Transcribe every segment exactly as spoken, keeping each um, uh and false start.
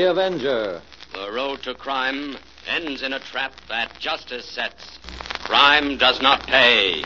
The Avenger. The road to crime ends in a trap that justice sets. Crime does not pay.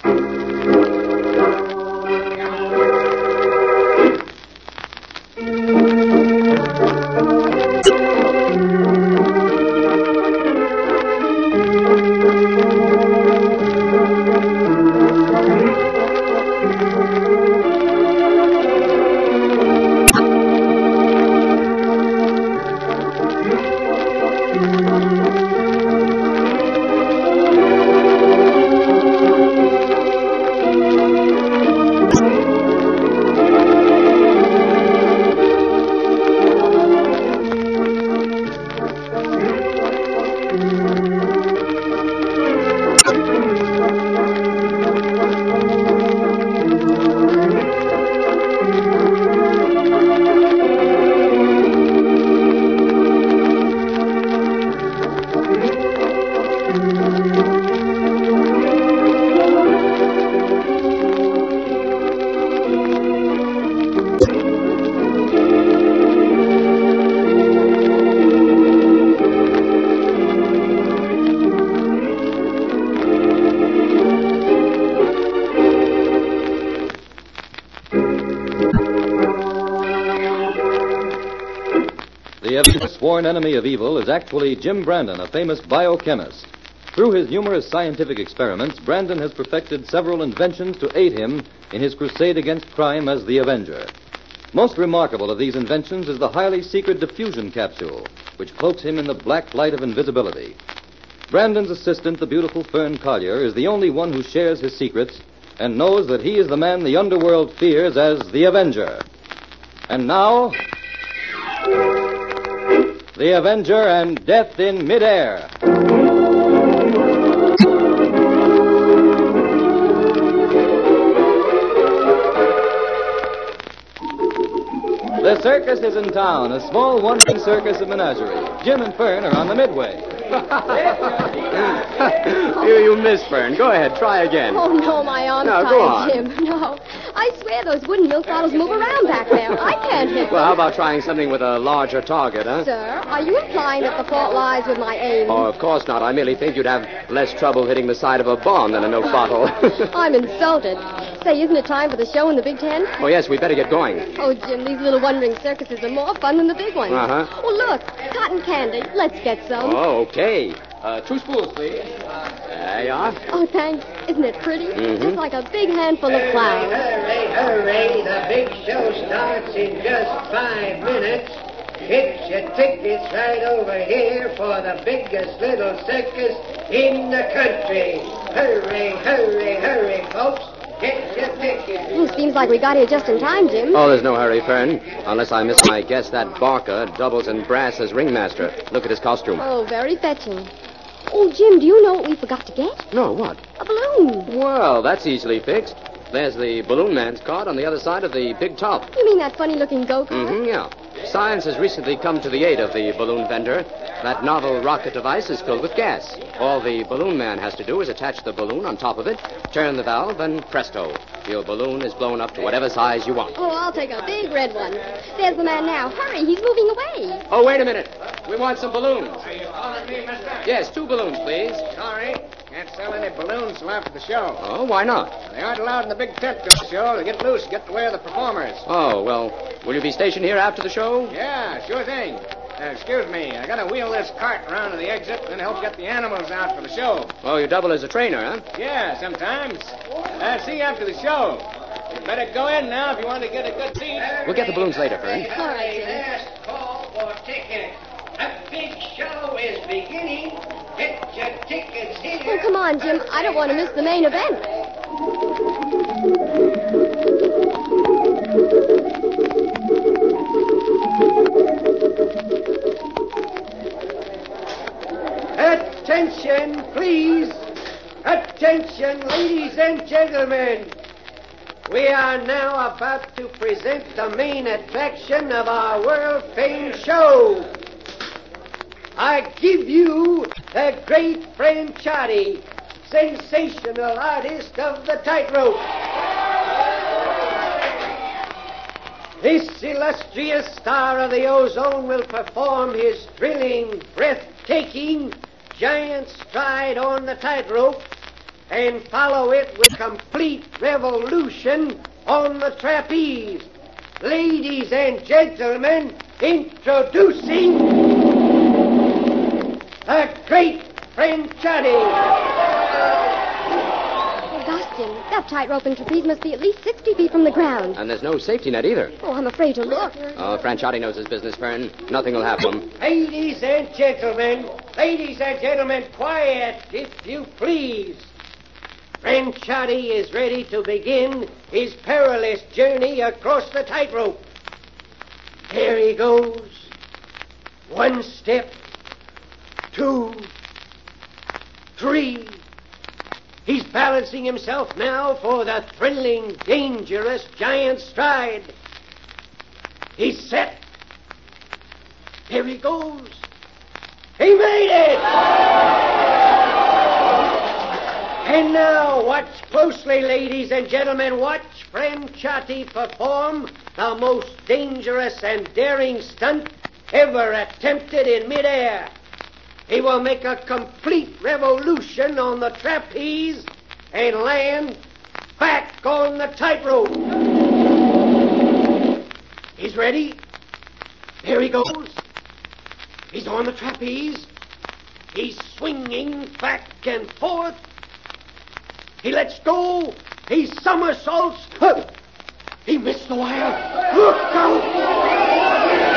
The sworn enemy of evil is actually Jim Brandon, a famous biochemist. Through his numerous scientific experiments, Brandon has perfected several inventions to aid him in his crusade against crime as the Avenger. Most remarkable of these inventions is the highly secret diffusion capsule, which cloaks him in the black light of invisibility. Brandon's assistant, the beautiful Fern Collier, is the only one who shares his secrets and knows that he is the man the underworld fears as the Avenger. And now, The Avenger and Death in Midair. The circus is in town, a small one-man circus of menagerie. Jim and Fern are on the midway. you, you missed, Fern. Go ahead, try again. Oh, no, my arm's no, tired, go on. Jim. No. I swear those wooden milk bottles move around back there. I can't hit them. Well, how about trying something with a larger target, huh? Sir, are you implying that the fault lies with my aim? Oh, of course not. I merely think you'd have less trouble hitting the side of a bomb than a milk bottle. I'm insulted. Say, isn't it time for the show in the Big Ten? Oh, yes, we better get going. Oh, Jim, these little wandering circuses are more fun than the big ones. Uh-huh. Oh, look, cotton candy. Let's get some. Oh, okay. Uh, two spools, please. There you are. Oh, thanks. Isn't it pretty? Mm-hmm. Just like a big handful of clouds. Hurry, hurry. The big show starts in just five minutes. Get your tickets right over here for the biggest little circus in the country. Hurry, hurry, hurry, folks. Get your tickets. Oh, seems like we got here just in time, Jim. Oh, there's no hurry, Fern. Unless I miss my guess, that Barker doubles in brass as ringmaster. Look at his costume. Oh, very fetching. Oh, Jim, do you know what we forgot to get? No, what? A balloon. Well, that's easily fixed. There's the balloon man's card on the other side of the big top. You mean that funny-looking go-kart? Mm-hmm, yeah. Science has recently come to the aid of the balloon vendor. That novel rocket device is filled with gas. All the balloon man has to do is attach the balloon on top of it, turn the valve, and presto. Your balloon is blown up to whatever size you want. Oh, I'll take a big red one. There's the man now. Hurry, he's moving away. Oh, wait a minute. We want some balloons. Are you calling me, mister? Yes, two balloons, please. Sorry. Can't sell any balloons till after the show. Oh, why not? They aren't allowed in the big tent during the show. They get loose, get to where the performers. Oh, well, will you be stationed here after the show? Yeah, sure thing. Uh, excuse me, I gotta wheel this cart around to the exit and then help get the animals out for the show. Oh, you double as a trainer, huh? Yeah, sometimes. Uh, see you after the show. You better go in now if you want to get a good seat. We'll get the balloons later, Fern. All right, Jim. Last call for tickets. A big show is beginning. Get your tickets here. Oh, come on, Jim. I don't want to miss the main event. Attention, please. Attention, ladies and gentlemen. We are now about to present the main attraction of our world-famed show. I give you the great Franchiotti, sensational artist of the tightrope. This illustrious star of the ozone will perform his thrilling, breathtaking, giant stride on the tightrope and follow it with complete revolution on the trapeze. Ladies and gentlemen, introducing the great Franchotti. Augustine, that tightrope and trapeze must be at least sixty feet from the ground. And there's no safety net either. Oh, I'm afraid to look. Oh, Franchotti knows his business, Fern. Nothing will happen to him. Ladies and gentlemen, ladies and gentlemen, quiet, if you please. Franchotti is ready to begin his perilous journey across the tightrope. Here he goes. One step, two, three. He's balancing himself now for the thrilling, dangerous giant stride. He's set. Here he goes. He made it! And now, watch closely, ladies and gentlemen. Watch Franchotti perform the most dangerous and daring stunt ever attempted in midair. He will make a complete revolution on the trapeze and land back on the tightrope. He's ready. Here he goes. He's on the trapeze. He's swinging back and forth. He lets go. He somersaults. Huh. He missed the wire. Look out!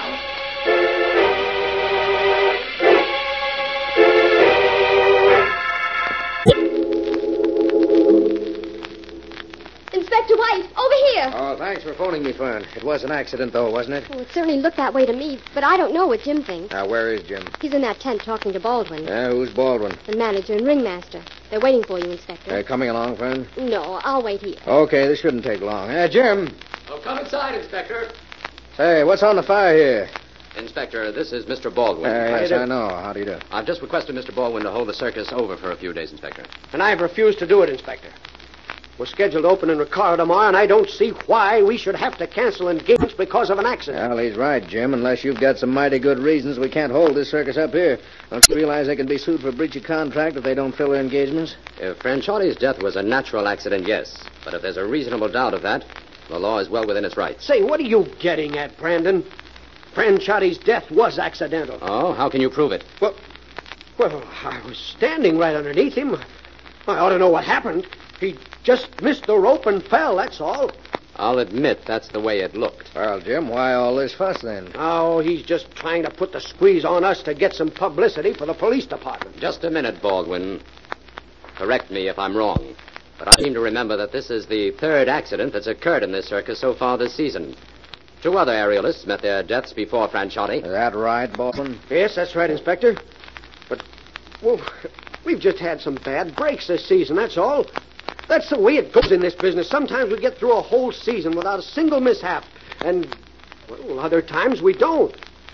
Inspector White, over here. Oh, thanks for phoning me, Fern. It was an accident, though, wasn't it? Oh, it certainly looked that way to me, but I don't know what Jim thinks. Now, where is Jim? He's in that tent talking to Baldwin. Uh, who's Baldwin? The manager and ringmaster. They're waiting for you, Inspector. Uh, coming along, Fern? No, I'll wait here. Okay, this shouldn't take long. Uh, Jim. Oh, come inside, Inspector. Say, what's on the fire here? Inspector, this is Mister Baldwin. Uh, yes, I know. How do you do? I've just requested Mister Baldwin to hold the circus over for a few days, Inspector. And I've refused to do it, Inspector. We're scheduled to open in Ricardo tomorrow, and I don't see why we should have to cancel engagements because of an accident. Well, he's right, Jim. Unless you've got some mighty good reasons, we can't hold this circus up here. Don't you realize they can be sued for breach of contract if they don't fill their engagements? If Franchotti's death was a natural accident, yes. But if there's a reasonable doubt of that, the law is well within its rights. Say, what are you getting at, Brandon? Franchotti's death was accidental. Oh, how can you prove it? Well, well, I was standing right underneath him. I ought to know what happened. He just missed the rope and fell, that's all. I'll admit that's the way it looked. Well, Jim, why all this fuss, then? Oh, he's just trying to put the squeeze on us to get some publicity for the police department. Just a minute, Baldwin. Correct me if I'm wrong, but I seem to remember that this is the third accident that's occurred in this circus so far this season. Two other aerialists met their deaths before Franchotti. Is that right, Baldwin? Yes, that's right, Inspector. But, well, we've just had some bad breaks this season, that's all. That's the way it goes in this business. Sometimes we get through a whole season without a single mishap. And, well, other times we don't.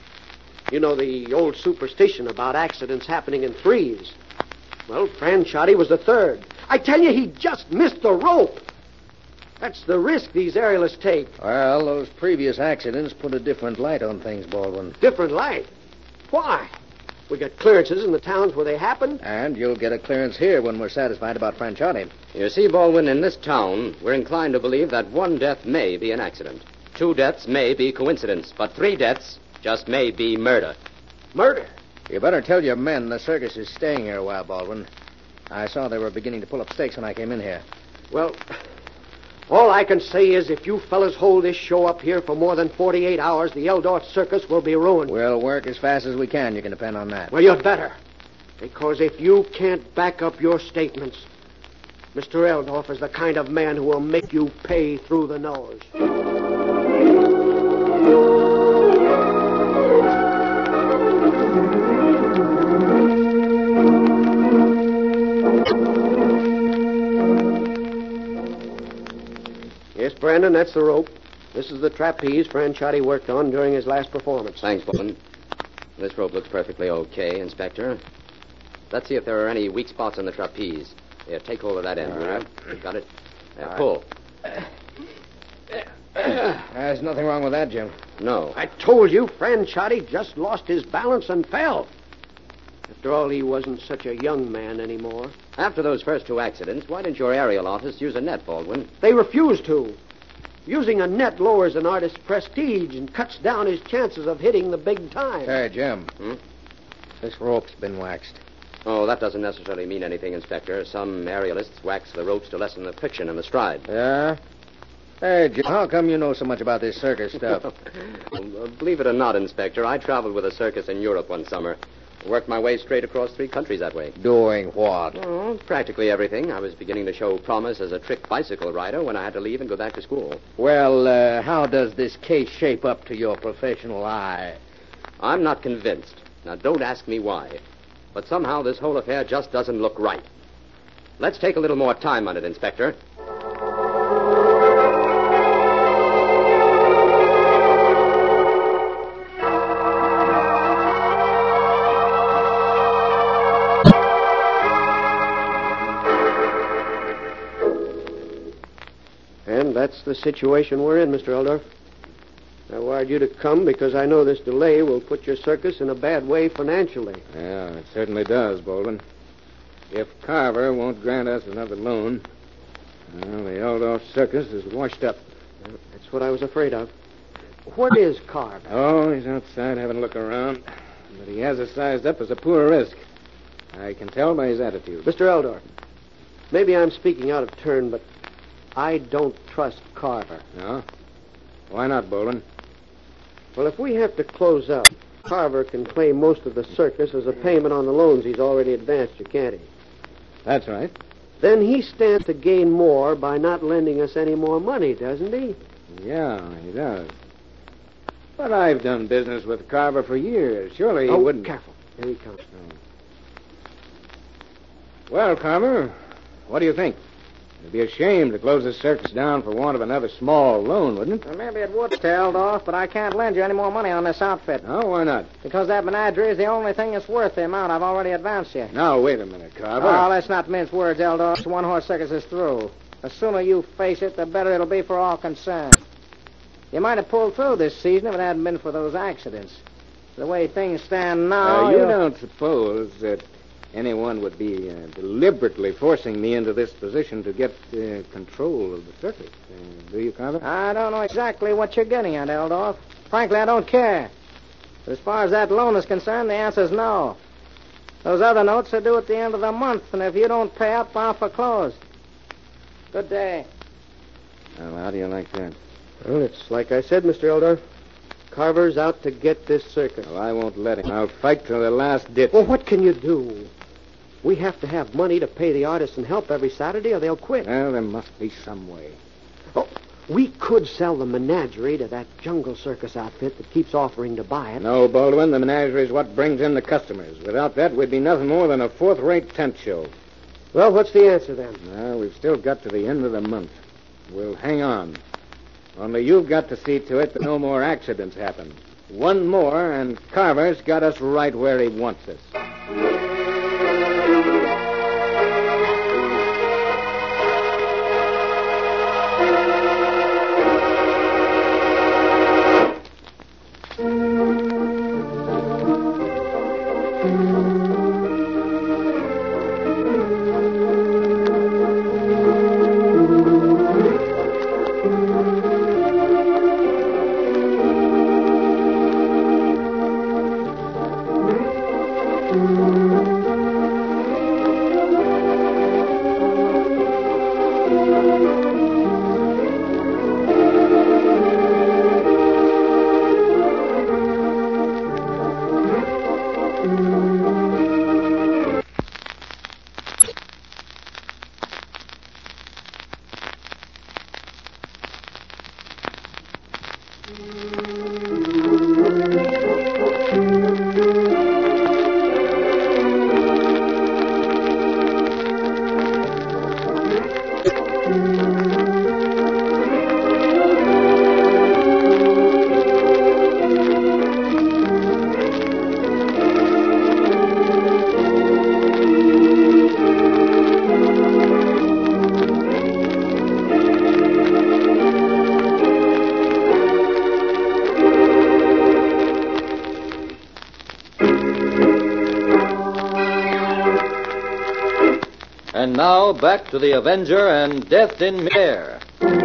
You know the old superstition about accidents happening in threes. Well, Franchotti was the third. I tell you, he just missed the rope. That's the risk these aerialists take. Well, those previous accidents put a different light on things, Baldwin. Different light? Why? We got clearances in the towns where they happened. And you'll get a clearance here when we're satisfied about Franchotti. You see, Baldwin, in this town, we're inclined to believe that one death may be an accident. Two deaths may be coincidence, but three deaths just may be murder. Murder? You better tell your men the circus is staying here a while, Baldwin. I saw they were beginning to pull up stakes when I came in here. Well, all I can say is if you fellas hold this show up here for more than forty-eight hours, the Eldorf Circus will be ruined. We'll work as fast as we can. You can depend on that. Well, you'd better. Because if you can't back up your statements, Mister Eldorf is the kind of man who will make you pay through the nose. Yes, Brandon, that's the rope. This is the trapeze Franchotti worked on during his last performance. Thanks, Baldwin. This rope looks perfectly okay, Inspector. Let's see if there are any weak spots on the trapeze. Here, take hold of that end. All right. Got it? Now, All pull. right. There's nothing wrong with that, Jim. No. I told you, Franchotti just lost his balance and fell. After all, he wasn't such a young man anymore. After those first two accidents, why didn't your aerial office use a net, Baldwin? They refused to. Using a net lowers an artist's prestige and cuts down his chances of hitting the big time. Hey, Jim. Hmm? This rope's been waxed. Oh, that doesn't necessarily mean anything, Inspector. Some aerialists wax the ropes to lessen the friction in the stride. Yeah? Hey, Jim, how come you know so much about this circus stuff? Well, believe it or not, Inspector, I traveled with a circus in Europe one summer. Worked my way straight across three countries that way. Doing what? Oh, practically everything. I was beginning to show promise as a trick bicycle rider when I had to leave and go back to school. Well, uh, how does this case shape up to your professional eye? I'm not convinced. Now, don't ask me why. But somehow this whole affair just doesn't look right. Let's take a little more time on it, Inspector. And that's the situation we're in, Mister Eldorf. I wired you to come because I know this delay will put your circus in a bad way financially. Yeah, it certainly does, Baldwin. If Carver won't grant us another loan, well, the Eldorf circus is washed up. That's what I was afraid of. What is Carver? Oh, he's outside having a look around. But he has us sized up as a poor risk. I can tell by his attitude. Mister Eldorf, maybe I'm speaking out of turn, but I don't trust Carver. No? Why not, Baldwin? Well, if we have to close up, Carver can claim most of the circus as a payment on the loans he's already advanced you, can't he? That's right. Then he stands to gain more by not lending us any more money, doesn't he? Yeah, he does. But I've done business with Carver for years. Surely he oh, wouldn't... careful. Here he comes. Well, Carver, what do you think? It'd be a shame to close this circus down for want of another small loan, wouldn't it? Well, maybe it would, Mister Eldorf, but I can't lend you any more money on this outfit. Oh, why not? Because that menagerie is the only thing that's worth the amount I've already advanced you. Now, wait a minute, Carver. Oh, let's not mince words, Eldorf. This one-horse circus is through. The sooner you face it, the better it'll be for all concerned. You might have pulled through this season if it hadn't been for those accidents. The way things stand now... Uh, you you'll- don't suppose that anyone would be uh, deliberately forcing me into this position to get uh, control of the circus, uh, do you, Carver? I don't know exactly what you're getting at, Eldorf. Frankly, I don't care. But as far as that loan is concerned, the answer's no. Those other notes are due at the end of the month, and if you don't pay up, I'll foreclose. Good day. Well, how do you like that? Well, it's like I said, Mister Eldorf. Carver's out to get this circus. Well, I won't let him. I'll fight till the last ditch. Well, what can you do? We have to have money to pay the artists and help every Saturday, or they'll quit. Well, there must be some way. Oh, we could sell the menagerie to that jungle circus outfit that keeps offering to buy it. No, Baldwin, the menagerie is what brings in the customers. Without that, we'd be nothing more than a fourth-rate tent show. Well, what's the answer then? Well, we've still got to the end of the month. We'll hang on. Only you've got to see to it that no more accidents happen. One more, and Carver's got us right where he wants us. And now, back to the Avenger and Death in Midair.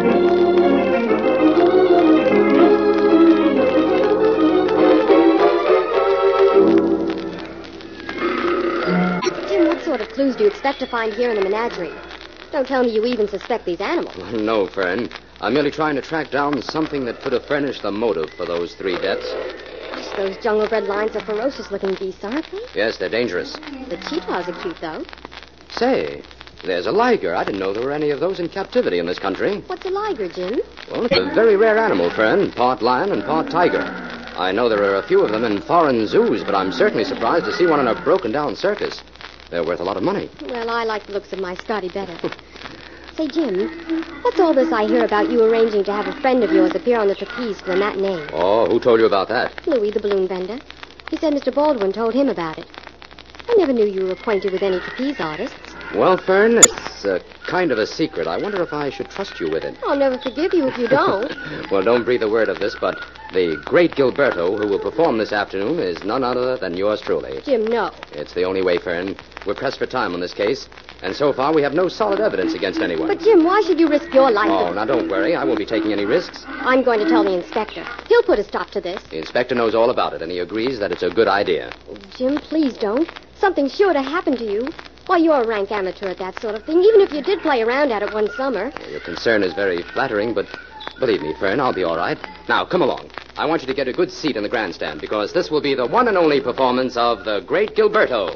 Jim, what sort of clues do you expect to find here in the menagerie? Don't tell me you even suspect these animals. No, Fern. I'm merely trying to track down something that could have furnished the motive for those three deaths. Gosh, those jungle-bred lions are ferocious-looking beasts, aren't they? Yes, they're dangerous. The cheetahs are cute, though. Say, there's a liger. I didn't know there were any of those in captivity in this country. What's a liger, Jim? Well, it's a very rare animal, Fern. Part lion and part tiger. I know there are a few of them in foreign zoos, but I'm certainly surprised to see one in a broken-down circus. They're worth a lot of money. Well, I like the looks of my Scotty better. Say, Jim, what's all this I hear about you arranging to have a friend of yours appear on the trapeze for a matinee? Oh, who told you about that? Louis, the balloon vendor. He said Mister Baldwin told him about it. I never knew you were acquainted with any trapeze artists. Well, Fern, it's uh, kind of a secret. I wonder if I should trust you with it. I'll never forgive you if you don't. Well, don't breathe a word of this, but the great Gilberto, who will perform this afternoon, is none other than yours truly. Jim, no. It's the only way, Fern. We're pressed for time on this case, and so far we have no solid evidence against anyone. But, Jim, why should you risk your life? Oh, now don't worry. I won't be taking any risks. I'm going to tell the inspector. He'll put a stop to this. The inspector knows all about it, and he agrees that it's a good idea. Oh, Jim, please don't. Something's sure to happen to you. Why, you're a rank amateur at that sort of thing, even if you did play around at it one summer. Well, your concern is very flattering, but believe me, Fern, I'll be all right. Now, come along. I want you to get a good seat in the grandstand, because this will be the one and only performance of the great Gilberto.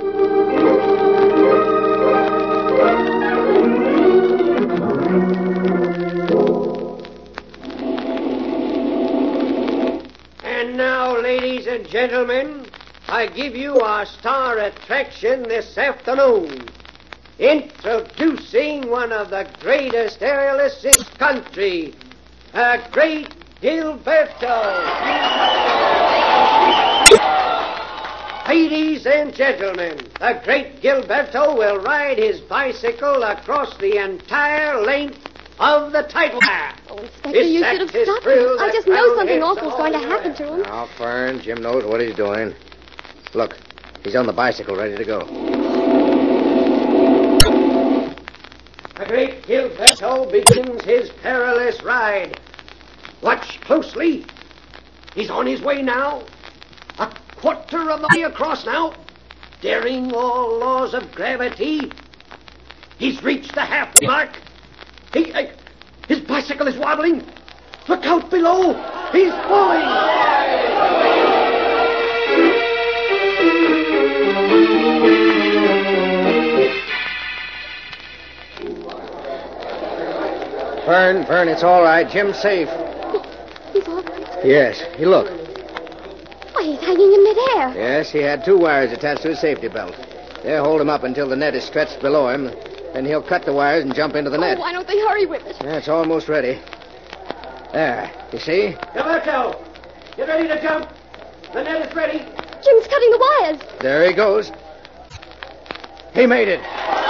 And now, ladies and gentlemen, I give you our star attraction this afternoon. Introducing one of the greatest aerialists in the country, a great Gilberto. Ladies and gentlemen, the great Gilberto will ride his bicycle across the entire length of the title bar. Oh, Inspector, you should have stopped him. I just know something awful's going to happen to him. Now, Fern, Jim knows what he's doing. Look, he's on the bicycle, ready to go. The great Gilberto begins his perilous ride. Watch closely. He's on his way now. A quarter of a mile across now. Daring all laws of gravity. He's reached the halfway mark. He, uh, his bicycle is wobbling. Look out below. He's falling. Fern, Fern, it's all right. Jim's safe. He's all right. Yes, he look. Why, he's hanging in midair. Yes, he had two wires attached to his safety belt. They'll hold him up until the net is stretched below him. Then he'll cut the wires and jump into the net. Oh, why don't they hurry with it? Yeah, it's almost ready. There, you see? Gilberto, get ready to jump. The net is ready. Jim's cutting the wires. There he goes. He made it.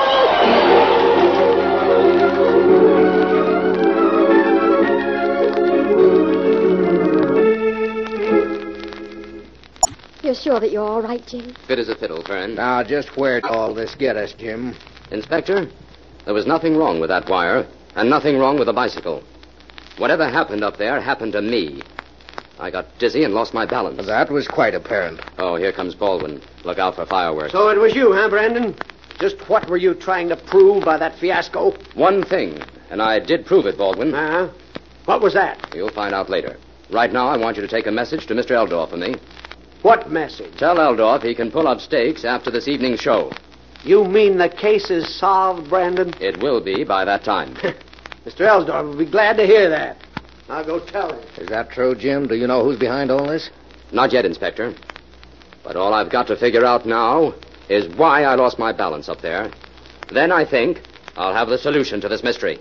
You're sure that you're all right, Jim? Fit as a fiddle, Fern. Now, just where'd all this get us, Jim? Inspector, there was nothing wrong with that wire, and nothing wrong with the bicycle. Whatever happened up there happened to me. I got dizzy and lost my balance. That was quite apparent. Oh, here comes Baldwin. Look out for fireworks. So it was you, huh, Brandon? Just what were you trying to prove by that fiasco? One thing, and I did prove it, Baldwin. Uh-huh. What was that? You'll find out later. Right now, I want you to take a message to Mister Eldorf for me. What message? Tell Eldorf he can pull up stakes after this evening's show. You mean the case is solved, Brandon? It will be by that time. Mister Eldorf will be glad to hear that. I'll go tell him. Is that true, Jim? Do you know who's behind all this? Not yet, Inspector. But all I've got to figure out now is why I lost my balance up there. Then I think I'll have the solution to this mystery.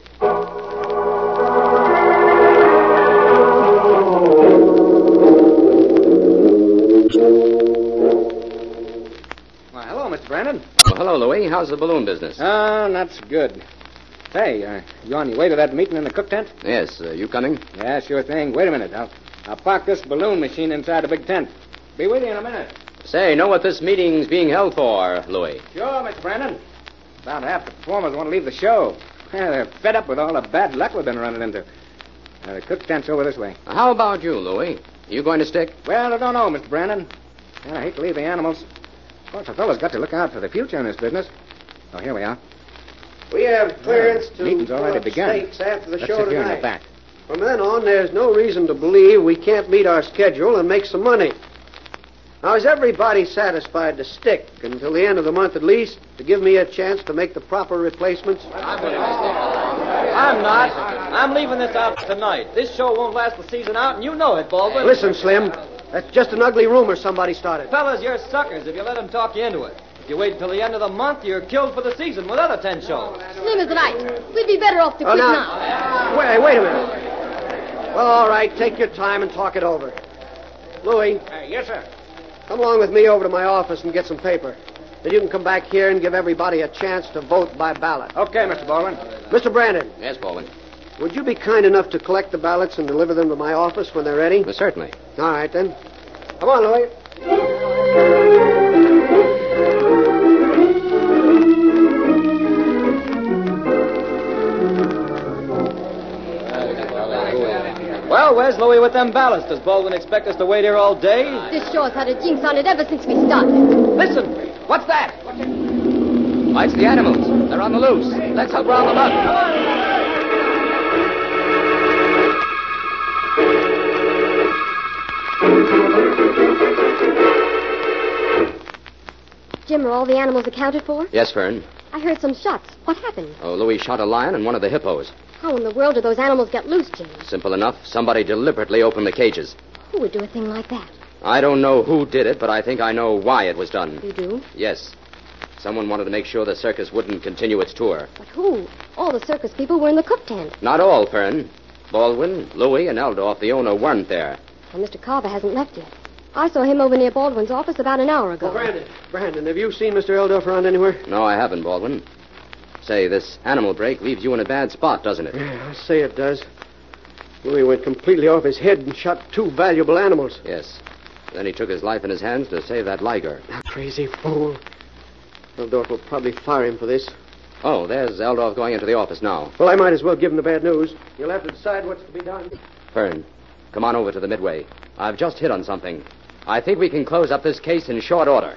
Well, hello, Mister Brandon. Well, hello, Louis. How's the balloon business? Oh, that's good. Hey, uh, you on your way to that meeting in the cook tent? Yes, uh, you coming? Yeah, sure thing. Wait a minute. I'll, I'll park this balloon machine inside the big tent. Be with you in a minute. Say, know what this meeting's being held for, Louis? Sure, Mister Brandon. About half the performers want to leave the show. Yeah, they're fed up with all the bad luck we've been running into. Uh, the cook tent's over this way. How about you, Louie? You going to stick? Well, I don't know, Mister Brandon. Well, I hate to leave the animals. Of course, a fellow's got to look out for the future in this business. Oh, here we are. We have clearance Well, to meeting's already pull up begun. stakes after the Let's show sit here tonight. in the back. From then on, there's no reason to believe we can't meet our schedule and make some money. Now, is everybody satisfied to stick until the end of the month at least to give me a chance to make the proper replacements? I'm not. I'm leaving this out tonight. This show won't last the season out, and you know it, Baldwin. Listen, Slim, that's just an ugly rumor somebody started. Fellas, you're suckers if you let them talk you into it. If you wait until the end of the month, you're killed for the season with other ten shows. Slim is right. We'd be better off to Oh, quit now, now. wait, wait a minute. Well, all right, take your time and talk it over. Louie, Uh, yes, sir. come along with me over to my office and get some paper. Then you can come back here and give everybody a chance to vote by ballot. Okay, Mister Baldwin. Mister Brandon, Yes, Baldwin. would you be kind enough to collect the ballots and deliver them to my office when they're ready? Well, certainly. All right, then. Come on, Louie. Well, where's Louie with them ballots? Does Baldwin expect us to wait here all day? This show's had a jinx on it ever since we started. Listen! What's that? Why, it's the animals. They're on the loose. Let's help round them up. Jim, are all the animals accounted for? Yes, Fern. I heard some shots. What happened? Oh, Louis shot a lion and one of the hippos. How in the world did those animals get loose, Jim? Simple enough. Somebody deliberately opened the cages. Who would do a thing like that? I don't know who did it, but I think I know why it was done. You do? Yes. Someone wanted to make sure the circus wouldn't continue its tour. But who? All the circus people were in the cook tent. Not all, Fern. Baldwin, Louis, and Eldorf, the owner, weren't there. And Mister Carver hasn't left yet. I saw him over near Baldwin's office about an hour ago. Oh, Brandon, Brandon, have you seen Mister Eldorf around anywhere? No, I haven't, Baldwin. Say, this animal break leaves you in a bad spot, doesn't it? Yeah, I say it does. Louis went completely off his head and shot two valuable animals. Yes. Then he took his life in his hands to save that liger. Crazy fool. Eldorf will probably fire him for this. Oh, there's Eldorf going into the office now. Well, I might as well give him the bad news. You'll have to decide what's to be done. Fern, come on over to the Midway. I've just hit on something. I think we can close up this case in short order.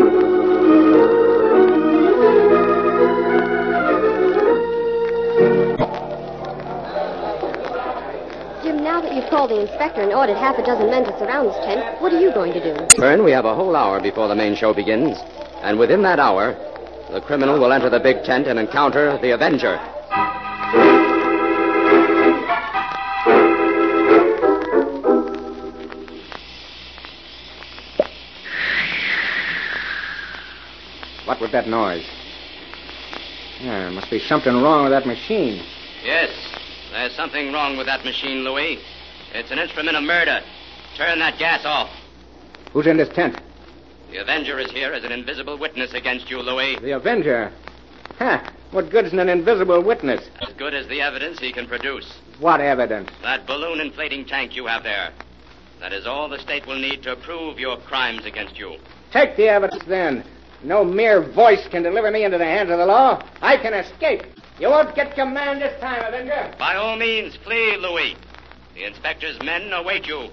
Jim, now that you've called the inspector and ordered half a dozen men to surround this tent, what are you going to do? Fern, we have a whole hour before the main show begins. And within that hour, the criminal will enter the big tent and encounter the Avenger. What was that noise? Yeah, there must be something wrong with that machine. Yes, there's something wrong with that machine, Louis. It's an instrument of murder. Turn that gas off. Who's in this tent? The Avenger is here as an invisible witness against you, Louis. The Avenger. Huh. What good's an invisible witness? As good as the evidence he can produce. What evidence? That balloon inflating tank you have there. That is all the state will need to prove your crimes against you. Take the evidence then. No mere voice can deliver me into the hands of the law. I can escape. You won't get command this time, Avenger. By all means, flee, Louis. The inspector's men await you.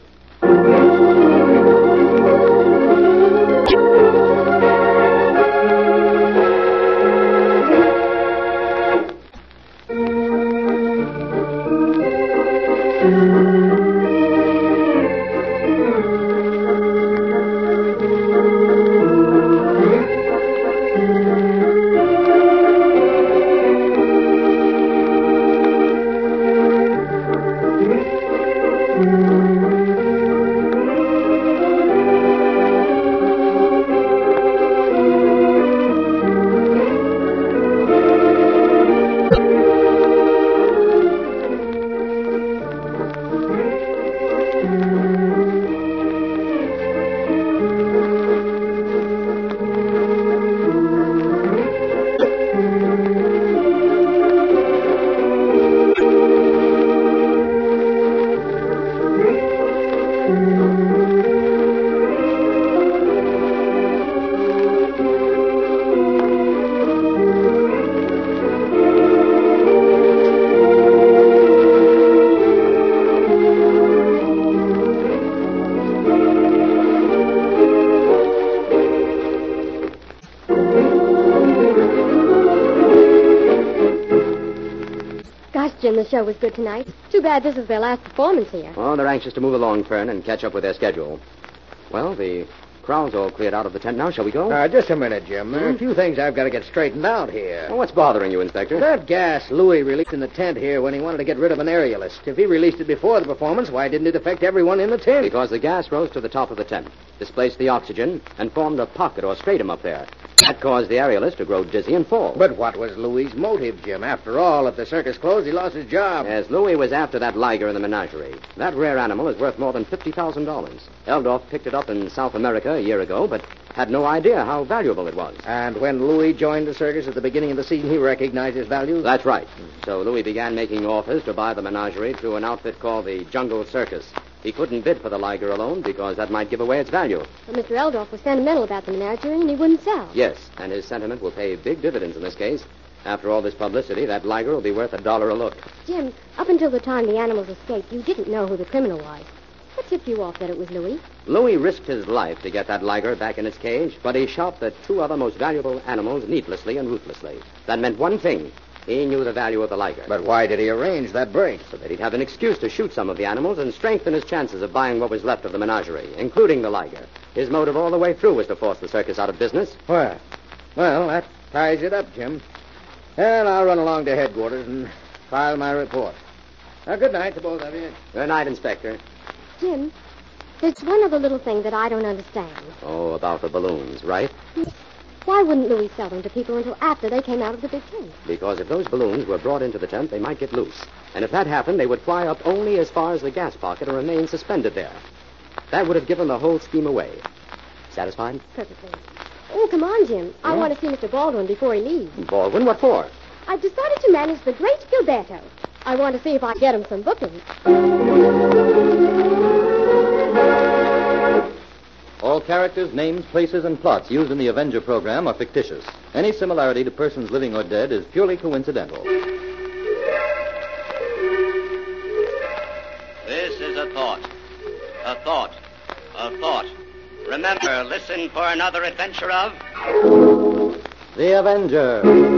the show was good tonight. Too bad this is their last performance here. Oh, they're anxious to move along, Fern, and catch up with their schedule. Well, the crowd's all cleared out of the tent now. Shall we go? Uh, just a minute, Jim. There are a few things I've got to get straightened out here. Well, what's bothering you, Inspector? That gas Louis released in the tent here when he wanted to get rid of an aerialist. If he released it before the performance, why didn't it affect everyone in the tent? Because the gas rose to the top of the tent, displaced the oxygen, and formed a pocket or stratum up there. That caused the aerialist to grow dizzy and fall. But what was Louis' motive, Jim? After all, if the circus closed, he lost his job. Yes, Louis was after that liger in the menagerie. That rare animal is worth more than fifty thousand dollars. Eldorf picked it up in South America a year ago, but had no idea how valuable it was. And when Louis joined the circus at the beginning of the season, he recognized its value? That's right. So Louis began making offers to buy the menagerie through an outfit called the Jungle Circus. He couldn't bid for the liger alone because that might give away its value. But Mister Eldorf was sentimental about the menagerie, and he wouldn't sell. Yes, and his sentiment will pay big dividends in this case. After all this publicity, that liger will be worth a dollar a look. Jim, up until the time the animals escaped, you didn't know who the criminal was. What tipped you off that it was Louis? Louis risked his life to get that liger back in its cage, but he shot the two other most valuable animals needlessly and ruthlessly. That meant one thing. He knew the value of the liger. But why did he arrange that break? So that he'd have an excuse to shoot some of the animals and strengthen his chances of buying what was left of the menagerie, including the liger. His motive all the way through was to force the circus out of business. Well, well, that ties it up, Jim. Well, I'll run along to headquarters and file my report. Now, good night to both of you. Good night, Inspector. Jim, there's one other little thing that I don't understand. Oh, about the balloons, right? Why wouldn't Louis sell them to people until after they came out of the big tent? Because if those balloons were brought into the tent, they might get loose. And if that happened, they would fly up only as far as the gas pocket and remain suspended there. That would have given the whole scheme away. Satisfied? Perfectly. Oh, come on, Jim. I want to see Mister Baldwin before he leaves. Baldwin? What for? I've decided to manage the great Gilberto. I want to see if I get him some bookings. All characters, names, places, and plots used in the Avenger program are fictitious. Any similarity to persons living or dead is purely coincidental. This is a thought. A thought. A thought. Remember, listen for another adventure of... The Avenger.